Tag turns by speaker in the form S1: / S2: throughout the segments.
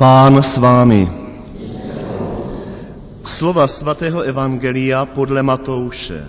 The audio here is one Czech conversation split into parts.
S1: Pán s vámi. Slova svatého evangelia podle Matouše.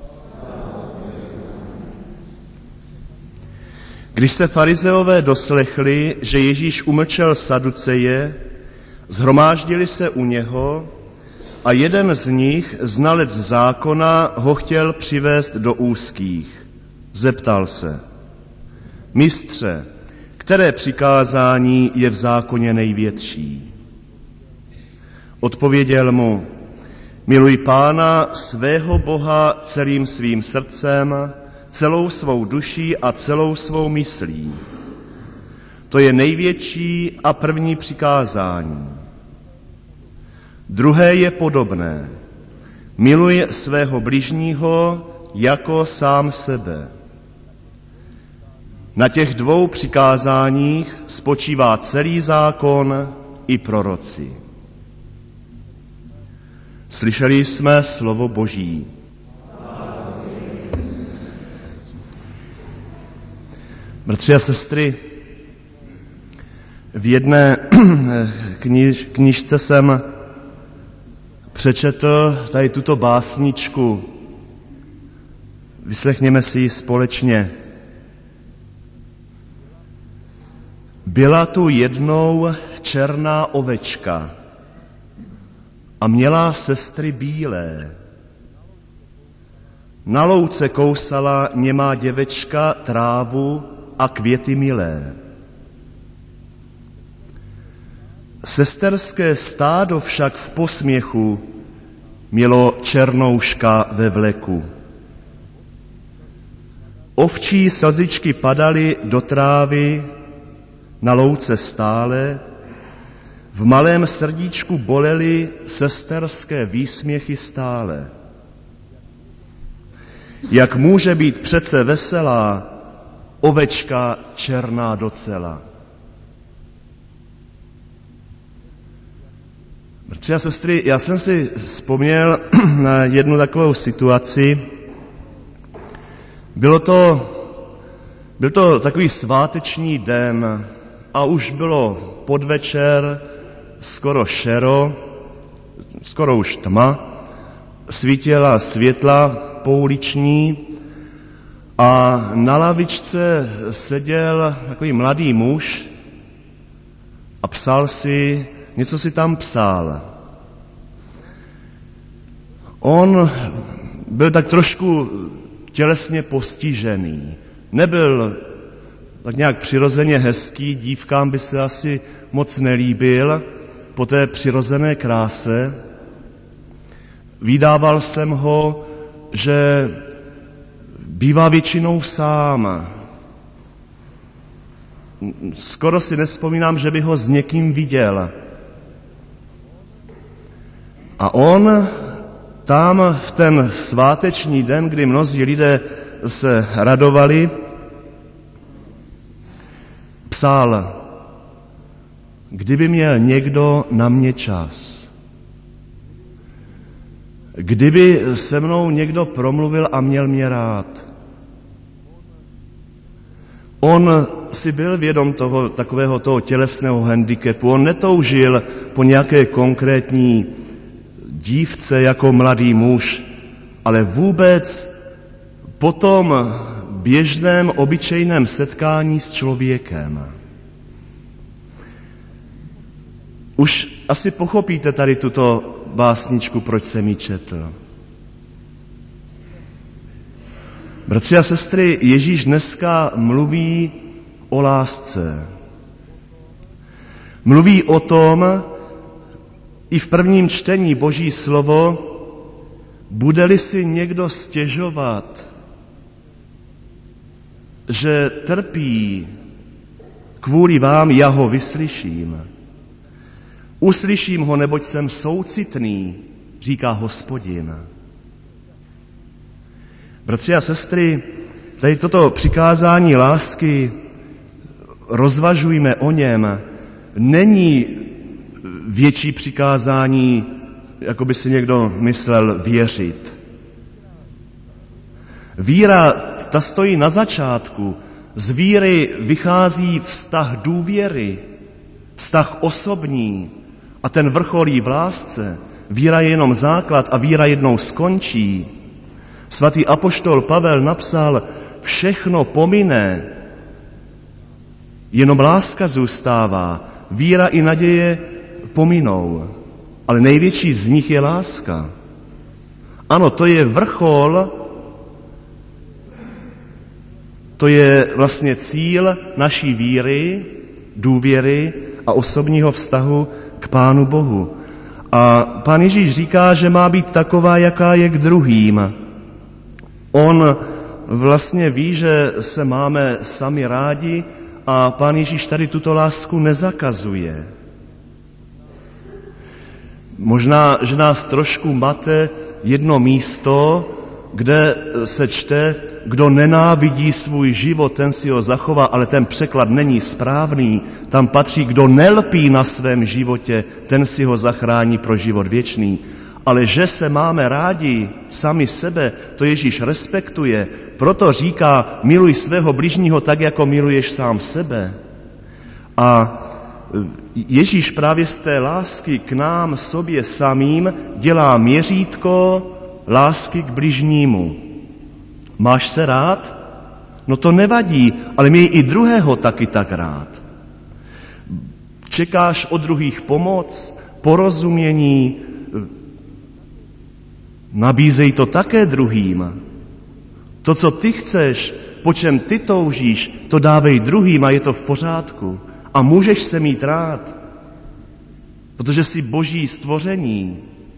S1: Když se farizeové doslechli, že Ježíš umlčel Saduceje, shromáždili se u něho a jeden z nich, znalec zákona, ho chtěl přivést do úzkých. Zeptal se: Mistře, které přikázání je v zákoně největší? Odpověděl mu: Miluj Pána svého Boha celým svým srdcem, celou svou duší a celou svou myslí. To je největší a první přikázání. Druhé je podobné. Miluj svého bližního jako sám sebe. Na těch dvou přikázáních spočívá celý zákon i proroci. Slyšeli jsme slovo Boží. Bratři a sestry, v jedné knížce jsem přečetl tady tuto básničku. Vyslechněme si ji společně. Byla tu jednou černá ovečka a měla sestry bílé. Na louce kousala němá děvečka trávu a květy milé. Sesterské stádo však v posměchu mělo černouška ve vleku. Ovčí slzičky padaly do trávy, na louce stále, v malém srdíčku bolely sesterské výsměchy stále. Jak může být přece veselá ovečka černá docela? Bratři a sestry, já jsem si vzpomněl na jednu takovou situaci. Byl to takový sváteční den a už bylo podvečer, skoro šero, skoro už tma, svítila světla pouliční a na lavičce seděl takový mladý muž a něco si tam psal. On byl tak trošku tělesně postižený. Nebyl tak nějak přirozeně hezký, dívkám by se asi moc nelíbil po té přirozené kráse. Vídával jsem ho, že bývá většinou sám. Skoro si nevzpomínám, že by ho s někým viděl. A on tam v ten sváteční den, kdy mnozí lidé se radovali, psal: Kdyby měl někdo na mě čas, kdyby se mnou někdo promluvil a měl mě rád. On si byl vědom takového tělesného handicapu, on netoužil po nějaké konkrétní dívce jako mladý muž, ale vůbec po tom běžném, obyčejném setkání s člověkem. Už asi pochopíte tady tuto básničku, proč jsem ji četl. Bratři a sestry, Ježíš dneska mluví o lásce. Mluví o tom, i v prvním čtení Boží slovo, bude-li si někdo stěžovat, že trpí kvůli vám, já ho vyslyším. Uslyším ho, neboť jsem soucitný, říká Hospodin. Bratři a sestry, tady toto přikázání lásky, rozvažujme o něm, není větší přikázání, jako by si někdo myslel, věřit. Víra, ta stojí na začátku. Z víry vychází vztah důvěry. vztah osobní a ten vrcholí v lásce. Víra je jenom základ a víra jednou skončí. Svatý apoštol Pavel napsal, všechno pomine, jenom láska zůstává. Víra i naděje pominou, ale největší z nich je láska. Ano, to je vrchol, to je vlastně cíl naší víry, důvěry a osobního vztahu k Pánu Bohu. A Pán Ježíš říká, že má být taková, jaká je k druhým. On vlastně ví, že se máme sami rádi a Pán Ježíš tady tuto lásku nezakazuje. Možná, že nás trošku mate jedno místo, kde se čte, kdo nenávidí svůj život, ten si ho zachová, ale ten překlad není správný. Tam patří, kdo nelpí na svém životě, ten si ho zachrání pro život věčný. Ale že se máme rádi sami sebe, to Ježíš respektuje. Proto říká, miluj svého bližního tak, jako miluješ sám sebe. A Ježíš právě z té lásky k nám, sobě samým, dělá měřítko lásky k bližnímu. Máš se rád? No to nevadí, ale měj i druhého taky tak rád. Čekáš od druhých pomoc, porozumění, nabízej to také druhým. To, co ty chceš, po čem ty toužíš, to dávej druhým a je to v pořádku. A můžeš se mít rád, protože jsi boží stvoření.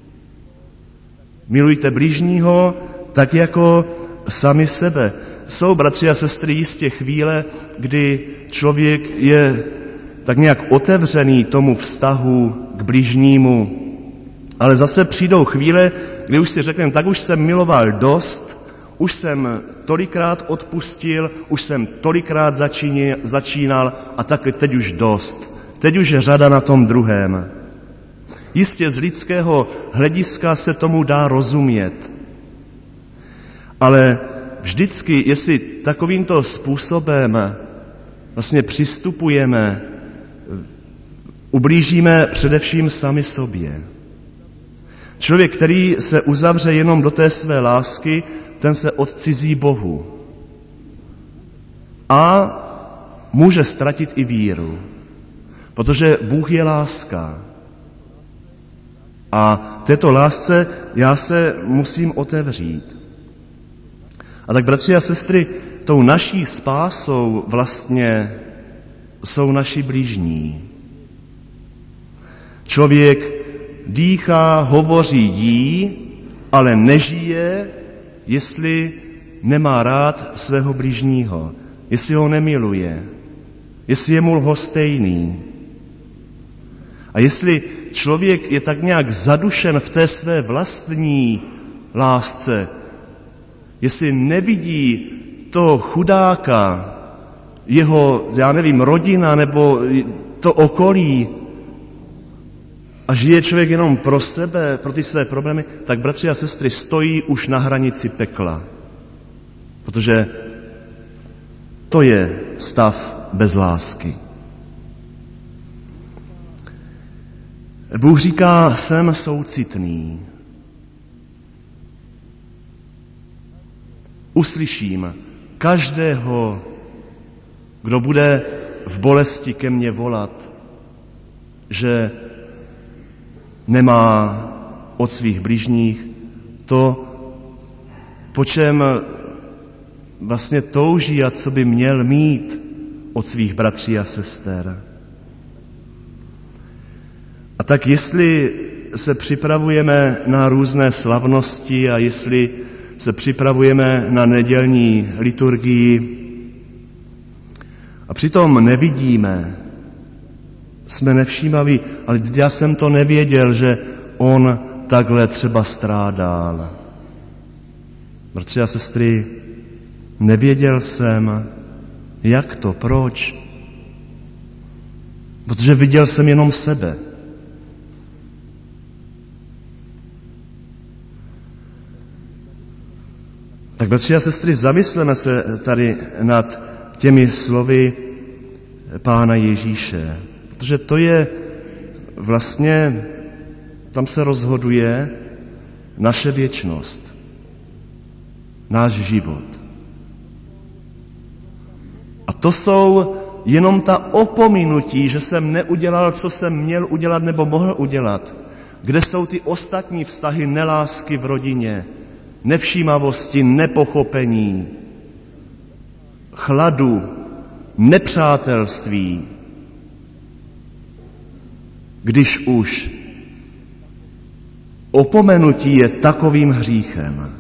S1: Milujte bližního tak jako sami sebe. Jsou, bratři a sestry, jistě chvíle, kdy člověk je tak nějak otevřený tomu vztahu k bližnímu, ale zase přijdou chvíle, kdy už si řekneme, tak už jsem miloval dost, už jsem tolikrát odpustil, už jsem tolikrát začínal a tak teď už dost. Teď už je řada na tom druhém. Jistě z lidského hlediska se tomu dá rozumět. Ale vždycky, jestli takovýmto způsobem vlastně přistupujeme, ublížíme především sami sobě. Člověk, který se uzavře jenom do té své lásky, ten se odcizí Bohu. A může ztratit i víru, protože Bůh je láska. A této lásce já se musím otevřít. A tak, bratři a sestry, tou naší spásou vlastně jsou naši blížní. Člověk dýchá, hovoří, jí, ale nežije, jestli nemá rád svého bližního, jestli ho nemiluje, jestli je mu lhostejný. A jestli člověk je tak nějak zadušen v té své vlastní lásce, jestli nevidí toho chudáka, jeho, já nevím, rodina nebo to okolí a žije člověk jenom pro sebe, pro ty své problémy, tak bratři a sestry stojí už na hranici pekla. Protože to je stav bez lásky. Bůh říká, jsem soucitný. Uslyším každého, kdo bude v bolesti ke mně volat, že nemá od svých bližních to, po čem vlastně touží a co by měl mít od svých bratří a sester. A tak jestli se připravujeme na různé slavnosti a jestli se připravujeme na nedělní liturgii a přitom nevidíme, jsme nevšímaví, ale já jsem to nevěděl, že on takhle třeba strádal. Bratři a sestry, nevěděl jsem, jak to, proč? Protože viděl jsem jenom sebe. Tak, bratři a sestry, zamysleme se tady nad těmi slovy Pána Ježíše. Protože to je vlastně, tam se rozhoduje naše věčnost, náš život. A to jsou jenom ta opominutí, že jsem neudělal, co jsem měl udělat nebo mohl udělat. Kde jsou ty ostatní vztahy nelásky v rodině, nevšímavosti, nepochopení, chladu, nepřátelství. Když už opomenutí je takovým hříchem.